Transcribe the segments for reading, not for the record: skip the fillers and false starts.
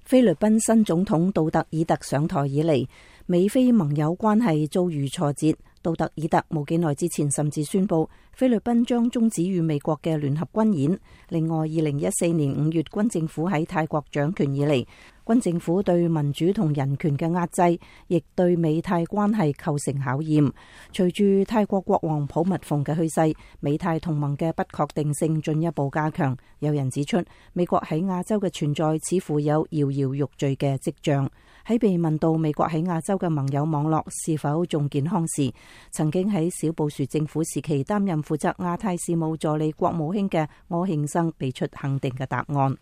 菲律賓新總統杜特爾特上台以嚟，美菲盟友關係遭遇挫折。杜特爾特冇幾耐之前甚至宣布菲律賓將終止與美國嘅聯合軍演。另外，2014年5月軍政府喺泰國掌權以嚟，軍政府對民主同人權嘅壓制，亦對美泰關係構成考驗。隨住泰國國王普密蓬嘅去世，美泰同盟嘅不確定性進一步加強。有人指出，美國喺亞洲嘅存在似乎有搖搖欲墜嘅跡象。喺被問到美國喺亞洲嘅盟友網絡是否仲健康時，曾經喺小布殊政府時期擔任負責亞太事務助理國務卿嘅柯慶生俾出肯定嘅答案。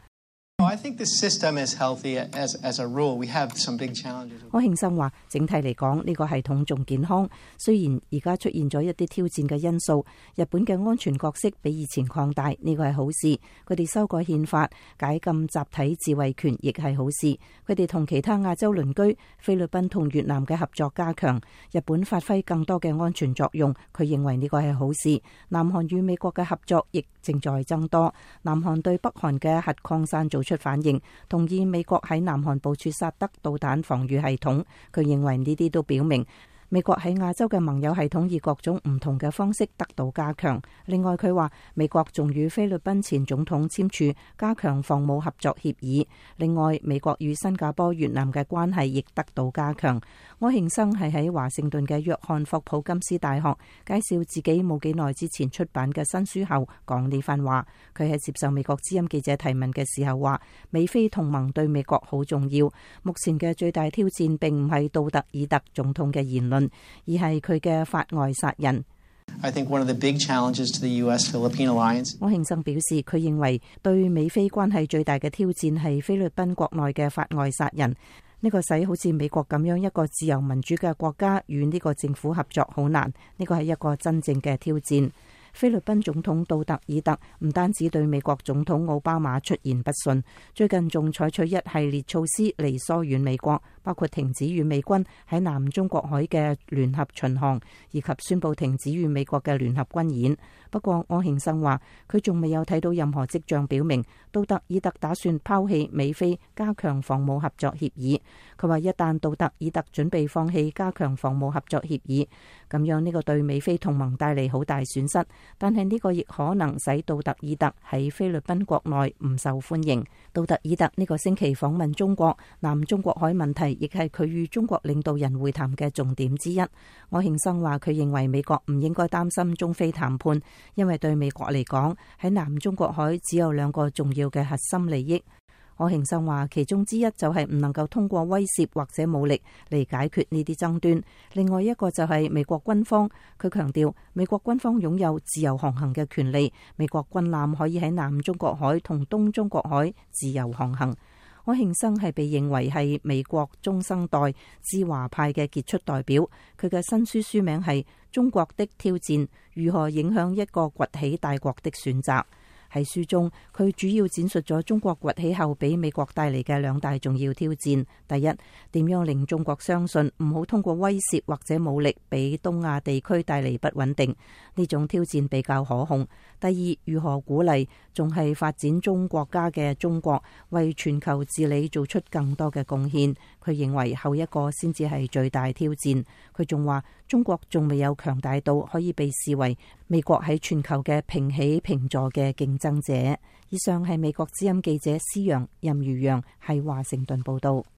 柯慶生話：整體嚟講，呢個系統仲健康。雖然而家出現咗一啲挑戰嘅因素，日本嘅安全角色比以前擴大，呢個係好事。佢哋修改憲法，解禁集體自衛權，亦係好事。佢哋同其他亞洲鄰居菲律賓同越南嘅合作加強，日本發揮更多嘅安全作用。佢認為呢個係好事。南韓與美國嘅合作亦正在增多。南韓對北韓嘅核擴散做出反應，同意美國喺南韓部署薩德導彈防禦系統。佢認為呢啲都表明美國喺亞洲嘅盟友系統以各種唔同嘅方式得到加強。另外，佢話美國仲與菲律賓前總統簽署加強防務合作協議。另外，美國與新加坡、越南嘅關係亦得到加強。柯慶生係喺華盛頓嘅約翰霍普金斯大學介紹自己冇幾耐之前出版嘅新書後講呢番話。佢喺接受美國之音記者提問嘅時候話：美菲同盟對美國好重要。目前嘅最大挑戰並唔係杜特爾特總統嘅言論，而係佢嘅法外殺人。 I think one of the big challenges to the US-Philippine alliance。 柯慶生表示，佢認為對美菲關係最大嘅挑戰係菲律賓國內嘅法外殺人。呢個使好似美國咁樣一個自由民主嘅國家與呢個政府合作好難。呢個係一個真正嘅挑戰。菲律賓總統杜特爾特唔單止對美國總統奧巴馬出言不遜，最近仲採取一系列措施嚟疏遠美國，包括停止與美軍喺南中國海嘅聯合巡航，以及宣布停止與美國嘅聯合軍演。不過柯慶生話，佢仲未有睇到任何跡象表明杜特爾特打算拋棄美菲加強防務合作協議。佢話一旦杜特爾特準備放棄加強防務合作協議，咁樣呢個對美菲同盟帶嚟好大損失。但係呢個亦可能使杜特爾特喺菲律賓國內唔受歡迎。杜特爾特呢個星期訪問中國，南中國海問題亦係佢與中國領導人會談嘅重點之一。柯慶生話佢認為美國唔應該擔心中菲談判，因為對美國嚟講，喺南中國海只有兩個重要嘅核心利益。柯慶生話其中之一就係唔能夠通過威懾或者武力嚟解決呢啲爭端，另外一個就係美國軍方。佢強調美國軍方擁有自由航行嘅權利，美國軍艦可以喺南中國海同東中國海自由航行。柯慶生係被認為係美國中生代知華派嘅傑出代表，佢嘅新書書名係《中國的挑戰：如何影響一個崛起大國的選擇》。喺書中，佢主要展述咗中國崛起後俾美國帶嚟嘅兩大重要挑戰。第一，點樣令中國相信唔好通過威懾或者武力俾東亞地區帶嚟不穩定，呢種挑戰比較可控。第二，如何鼓勵仲係發展中國家嘅中國為全球治理做出更多嘅貢獻。佢認為後一個先至係最大挑戰。佢仲話中國仲未有強大到可以被視為美國喺全球嘅平起平坐嘅競爭者。以上係美國之音記者施陽、任如陽喺華盛頓報道。